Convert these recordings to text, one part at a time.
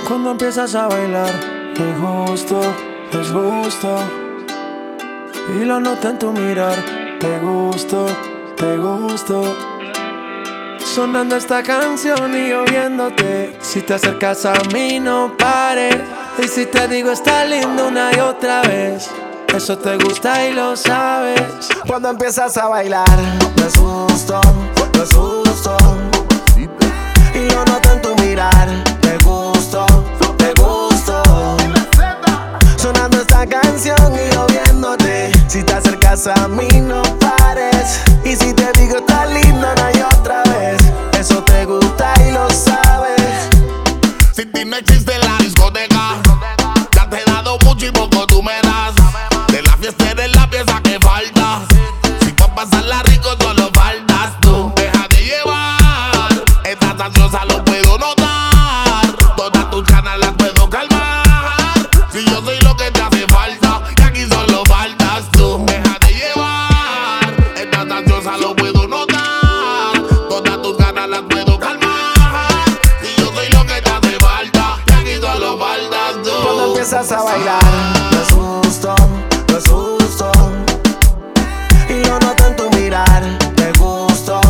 Cuando empiezas a bailar, es justo. Y lo noto en tu mirar, te gusto. Sonando esta canción y yo viéndote. Si te acercas a mí no pares. Y si te digo está lindo una y otra vez, eso te gusta y lo sabes. Cuando empiezas a bailar, es justo. Y lo noto en tu mirar, te gusto. Sonando esta canción y yo viéndote. Si te acercas a mí no pares. Y si te digo está lindo una y otra vez, eso te gusta y lo sabes. Sin ti no existe la discoteca. Ya te he dado mucho y poco tú me das. De la fiesta eres la pieza que falta. Si pa' pasarla rico solo faltas tú. Deja de llevar, estás ansiosa lo puedo notar. Todas tus ganas las puedo calmar. Si yo soy lo que te hace falta, y aquí solo faltas tú. Deja de llevar, estás ansiosa lo puedo notar. Todas tus ganas las puedo calmar. Si yo soy lo que te hace falta, y aquí solo faltas tú. Cuando empiezas a bailar, es justo. Y lo noto en tu mirar, te gusto.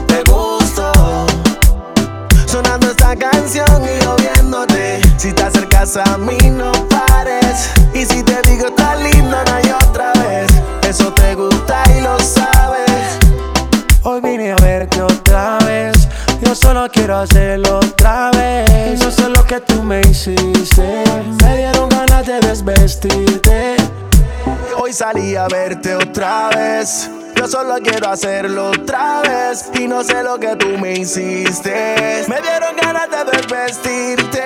Sonando esta canción y yo viéndote. Si te acercas a mí no pares. Y si te digo está lindo una y otra vez, eso te gusta y lo sabes. Hoy vine a verte otra vez. Yo solo quiero hacerlo otra vez. No sé lo que tú me hiciste. Me dieron ganas de desvestirte. Hoy salí a verte otra vez. Yo solo quiero hacerlo otra vez. Y no sé lo que tú me hiciste. Me dieron ganas de desvestirte.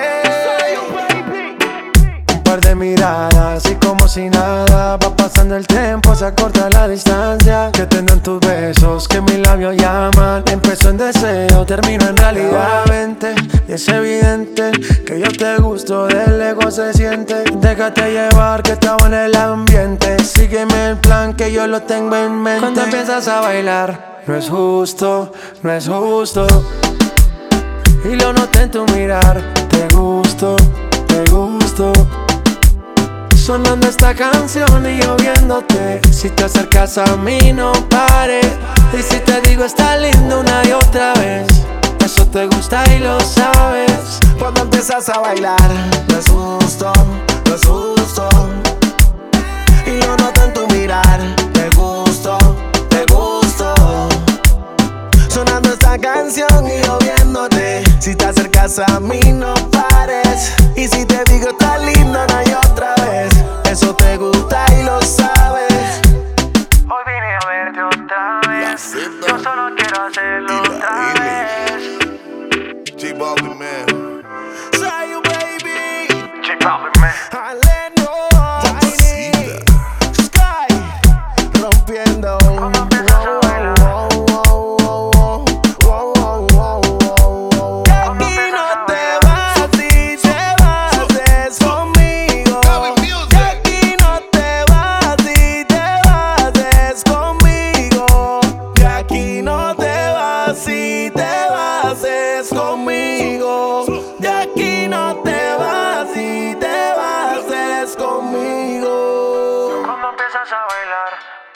Un par de miradas y como si nada. Va pasando el tiempo, se acorta la distancia. Que tendrán tus besos, que mis labios llaman. Empezó en deseo, termino en realidad. Vente, y es evidente que yo te gusto, del ego se siente. Déjate llevar que estaba en el ambiente. Sígueme el plan que yo lo tengo en mente. Cuando empiezas a bailar, no es justo. Y lo noté en tu mirar, te gusto. Sonando esta canción y yo viéndote. Si te acercas a mí no pares. Y si te digo está lindo una y otra vez, eso te gusta y lo sabes. Cuando empiezas a bailar, es justo. Y lo noto en tu mirar, te gusto. Sonando esta canción y yo viéndote. Si te acercas a mí no pares. Y si te digo está lindo una y otra vez, eso te gusta y lo sabes. Hoy vine a verte otra vez. Yo solo quiero hacerlo otra vez. J-Balvin, man. Say you baby. J-Balvin, man. Aleno, Tiny, Sky, rompiendo. Si te vas es conmigo, de aquí no te vas. Si te vas es conmigo. Cuando empiezas a bailar,